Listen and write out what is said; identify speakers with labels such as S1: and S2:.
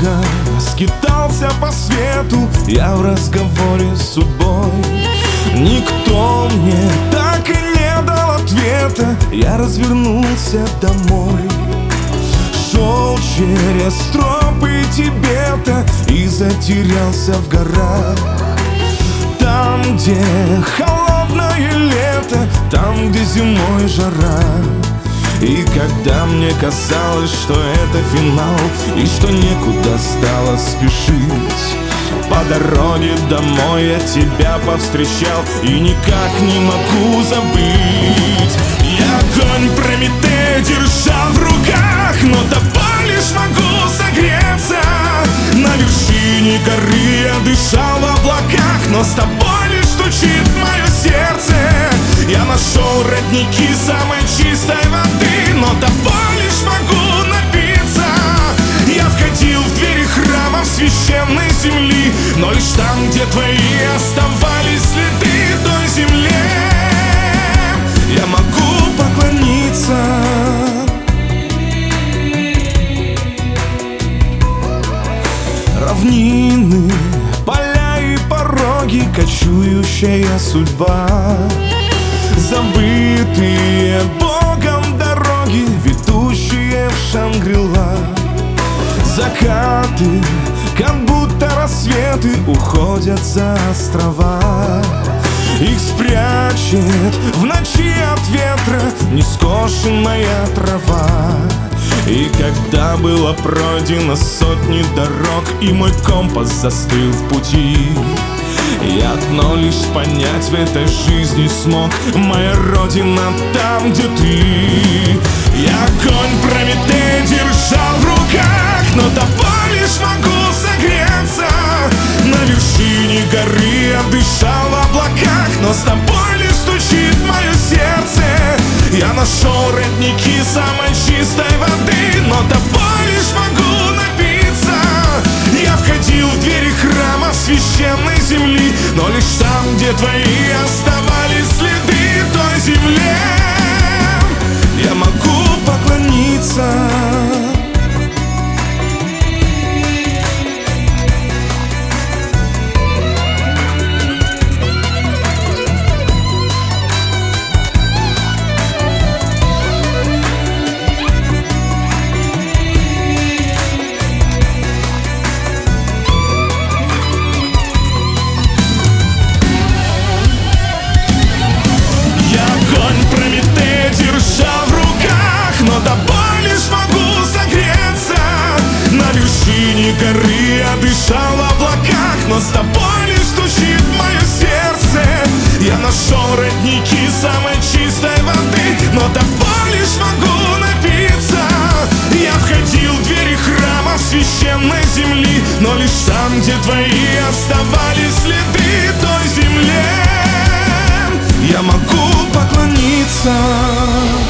S1: много скитался по свету я в разговоре с судьбой. Никто мне так и не дал ответа. Я развернулся домой, шел через тропы Тибета и затерялся в горах. Там, где холодное лето, там, где зимой жара. И когда мне казалось, что это финал и что некуда стало спешить, по дороге домой я тебя повстречал и никак не могу забыть. Я огонь Прометея держал в руках, но тобой лишь могу согреться. На вершине горы я дышал в облаках, но с тобой лишь стучит мое сердце. Я нашел родники самой чистой воды, но тобой лишь могу напиться. Я входил в двери храмов священной земли, но лишь там, где твои оставались следы той земле, я могу поклониться. Равнины, поля и пороги, кочующая судьба. Забытые Богом дороги, ведущие в Шангри-Ла. Закаты, как будто рассветы, уходят за острова. Их спрячет в ночи от ветра нескошенная трава. И когда было пройдено сотни дорог и мой компас застыл в пути, я одно лишь понять в этой жизни смог: моя родина там, где ты. Я огонь Прометея держал в руках, но тобой лишь могу согреться. На вершине горы я дышал в облаках, но с тобой лишь стучит мое сердце. Я нашел родники самой чистой воды, но тобой лишь могу напиться. Я входил в двери храма священной земли, но лишь там, где твои оставались следы той земле, я могу поклониться. Горы я дышал в облаках, но с тобой лишь стучит мое сердце. Я нашел родники самой чистой воды, но тобой лишь могу напиться. Я входил в двери храмов священной земли, но лишь там, где твои оставались следы той земле, я могу поклониться.